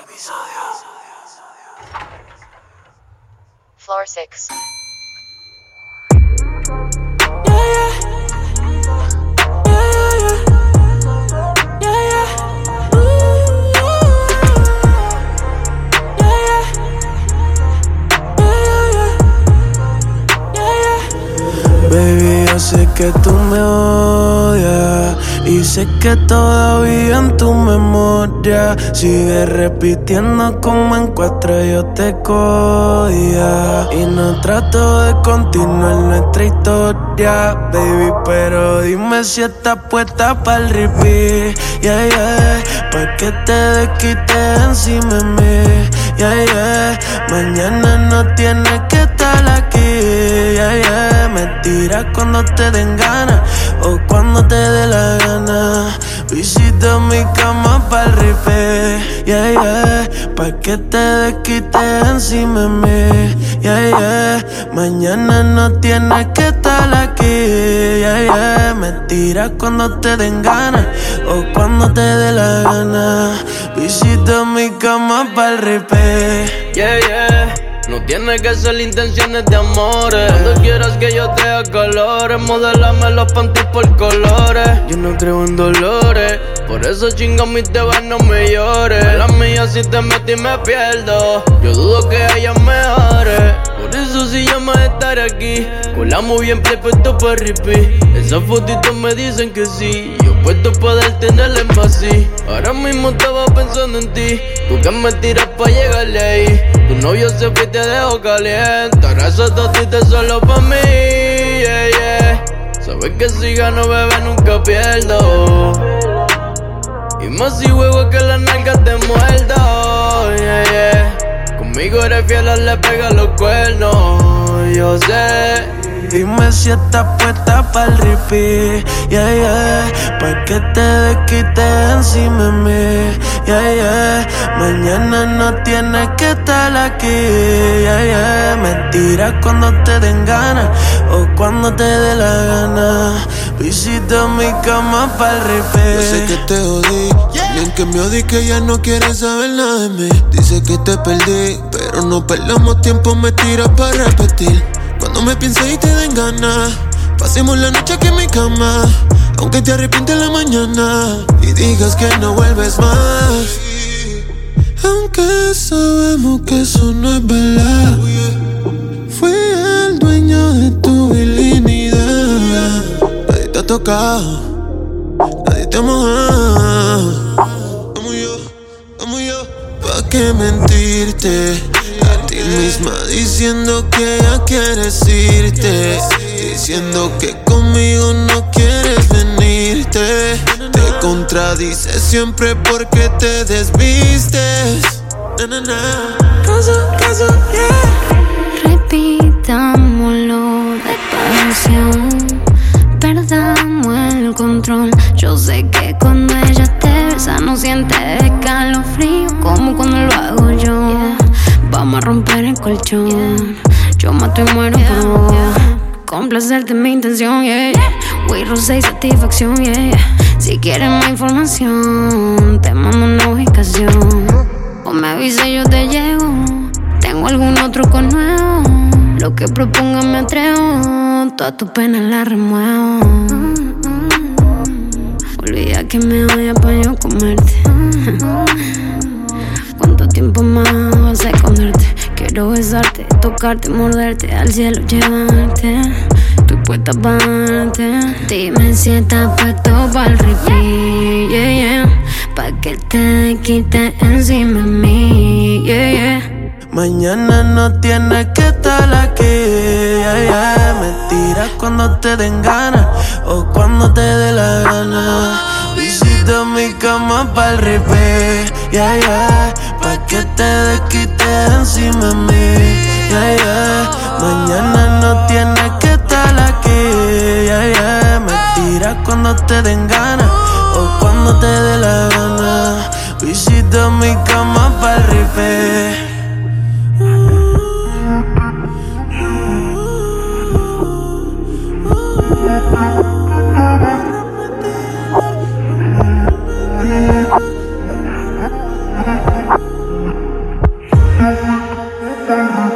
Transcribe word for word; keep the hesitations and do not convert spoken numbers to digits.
Floor six. Baby, yo sé que tú me odias y sé que todavía en tu memoria sigues repitiendo como en cuatro yo te cogía. Y no trato de continuar nuestra historia, baby, pero dime si estás puesta pa'l repeat. Yeah, yeah, pa' que te desquites encima de mí. Yeah, yeah, mañana no tienes que estar aquí. Yeah, yeah, me tiras cuando te den ganas o cuando te dé la gana. Visita mi cama pa'l repeat. Yeah, yeah, pa' que te desquites encima de mí. Yeah, yeah, mañana no tienes que estar aquí. Yeah, yeah, me tiras cuando te den ganas o cuando te dé la gana. Visita mi cama pa'l repeat. Yeah, yeah. No tiene que ser intenciones de amores. Cuando quieras que yo te haga colores, modélame los panties por colores. Yo no creo en dolores, por eso chinga mi teba, no me llores. La mía si te metí me pierdo, yo dudo que haya mejores. Por eso si llamas estar aquí, colamos bien play puesto pa' repeat. Esas fotitos me dicen que sí, yo puesto poder tenerla en vacío. Ahora mismo estaba pensando en ti, tú que me tiras pa' llegarle ahí. Tu novio se fue y te dejó caliente, ahora esos totitos solo pa' mí, yeah, yeah. Sabes que si gano, bebé, nunca pierdo. Y más si juego que la nalga te muerdo, yeah, yeah. Conmigo eres fiel, le pega los cuernos, yo sé. Dime si estás puesta pa'l repeat. Yeah, yeah, pa' que te desquites encima de mí. Yeah, yeah, mañana no tienes que estar aquí. Yeah, yeah, me tiras cuando te den ganas o cuando te dé la gana. Visita mi cama pa'l repeat. Yo sé que te odié, también que me odié, que ya no quieres saber nada de mí. Dice que te perdí, pero no perdamos tiempo, me tiras pa' repetir. Cuando me pienses y te den ganas, pasemos la noche aquí en mi cama, aunque te arrepientes en la mañana y digas que no vuelves más. Aunque sabemos que eso no es verdad, fui el dueño de tu virginidad. Nadie te ha tocado, nadie te ha mojado. Como yo, como yo, ¿pa' qué mentirte? A ti misma diciendo que ya quieres irte, diciendo que conmigo no quieres venirte. Te contradices siempre porque te desvistes. Na, na, na. Caso, caso, yeah. Repitámoslo despacio, perdamos el control. Yo sé que cuando ella te besa no sientes escalofrío como cuando lo hago yo. Yeah. Vamos a romper el colchón, yeah. Yo mato y muero por vos, yeah. Complacerte mi intención, yeah, yeah. We rosa y satisfacción, yeah, yeah. Si quieres más información, te mando una ubicación. O me avisa y yo te llego. Tengo algún otro con nuevo. Lo que proponga me atrevo. Todas tus penas las remuevo. Olvida que me odia pa' yo comerte. ¿Cuánto tiempo más vas a esconderte? Quiero besarte, tocarte, morderte, al cielo llevarte. Estoy puesta pa' darte. Dime si estás puesto pa'l repeat, yeah, yeah. Pa' que te quites encima de mí, yeah, yeah. Mañana no tienes que estar aquí, yeah, yeah. Me tiras cuando te den ganas o cuando te dé la gana. Visita mi cama pa'l repeat, yeah, yeah. Pa' que te desquites encima de mí, yeah, yeah. Mañana no tienes que estar aquí, yeah, yeah. Me tiras cuando te den ganas o cuando te dé la gana. Visita mi cama pa'l repeat. Bye.